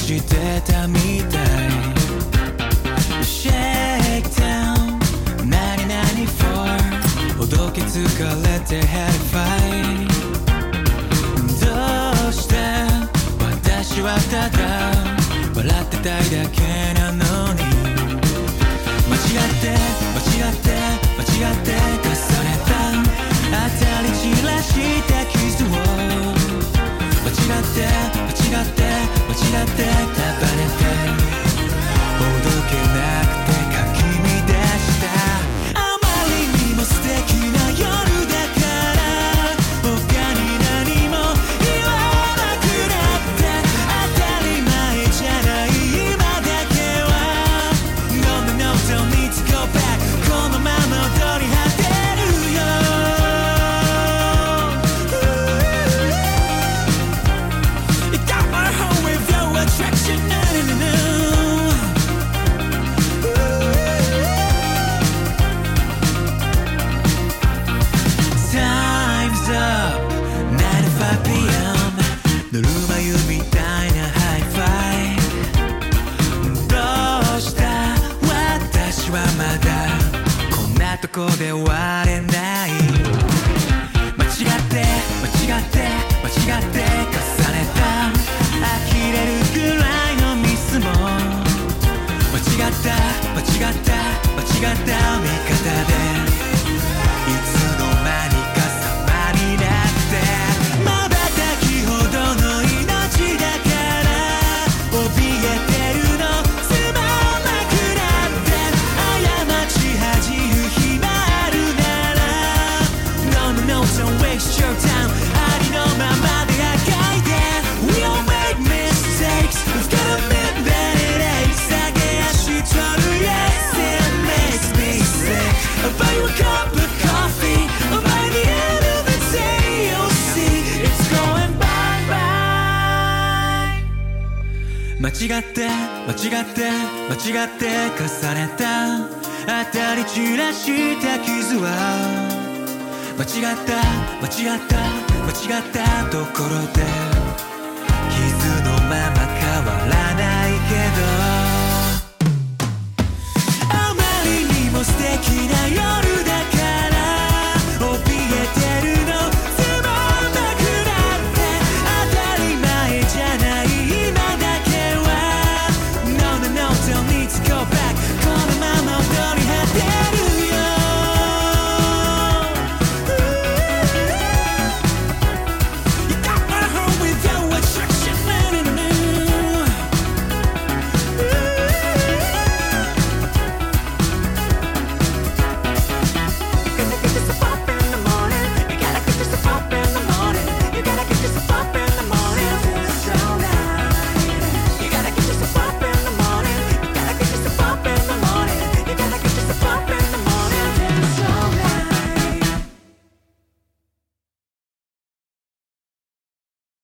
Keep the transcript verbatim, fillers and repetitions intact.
してたみたい Shake down 何々 for ほどけ疲れて Had a fight どうして私はただ笑ってたいだけなのに間違って間違って間違って重ねた当たり散らした傷を間違って間違って間違って束ねてほどけなくてかき乱したあまりにも素敵な夜だから他に何も言わなくなって当たり前じゃない今だけは No no no don't need to go back このまま踊り果てるよYou got my heart with your attraction no no no no Time's up ナインティファイブピーエム ぬるま湯みたいなハイファイどうした私はまだこんなとこで終われない間違って間違って間違って重ねた呆れるくらいのミスも間違った間違った間違った見方でいつの間にか様になってまばたきほどの命だから怯えてるのつまんなくなって過ち恥じる暇あるなら No no no don't waste your time ありのままであがいて We all make mistakes We've gotta admit that it aches 下げ足取る Yes it makes me sick I'll buy you a cup of coffee I'll buy the end of the day You'll see it's going bye bye 間違って間違って間違って重ねた当たり散らした傷は間違った間違った間違ったところで